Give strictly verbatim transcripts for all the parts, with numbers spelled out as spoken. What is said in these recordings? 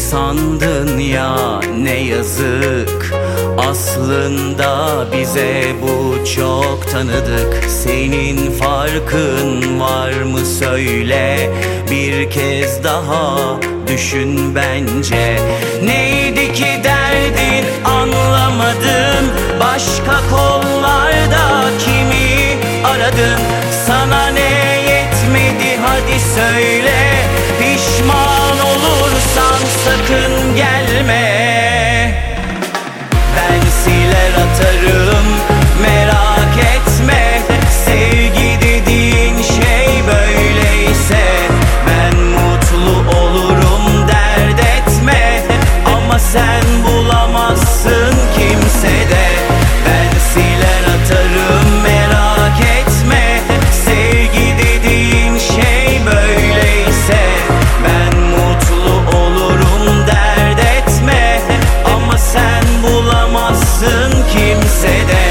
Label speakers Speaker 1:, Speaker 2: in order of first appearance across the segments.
Speaker 1: sandın ya, ne yazık. Aslında bize bu çok tanıdık. Senin farkın var mı söyle, bir kez daha düşün bence. Neydi ki derdin, anlamadım. Başka kollarda kimi aradın? Sana ne yetmedi, hadi söyle. Pişman olursan sakın gelme. Ben siler atarım, merak etme. Sevgi dediğin şey böyleyse ben mutlu olurum, dert etme. Ama sen bulamazsın kimsede. Ben siler atarım, merak etme. Sevgi dediğin şey böyleyse ben mutlu olurum, dert etme. Ama sen bulamazsın kimsede.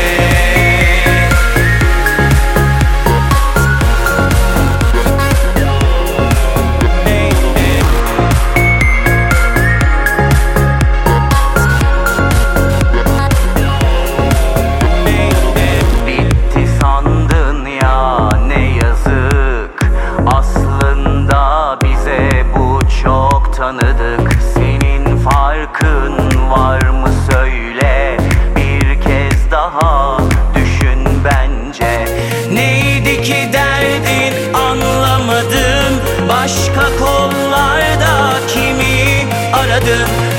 Speaker 1: Bitti sandın ya, ne yazık. Aslında bize bu çok tanıdık. Senin farkın var mı söyle, bir kez daha düşün bence. Neydi ki derdin, anlamadım. Başka kollarda kimi aradın?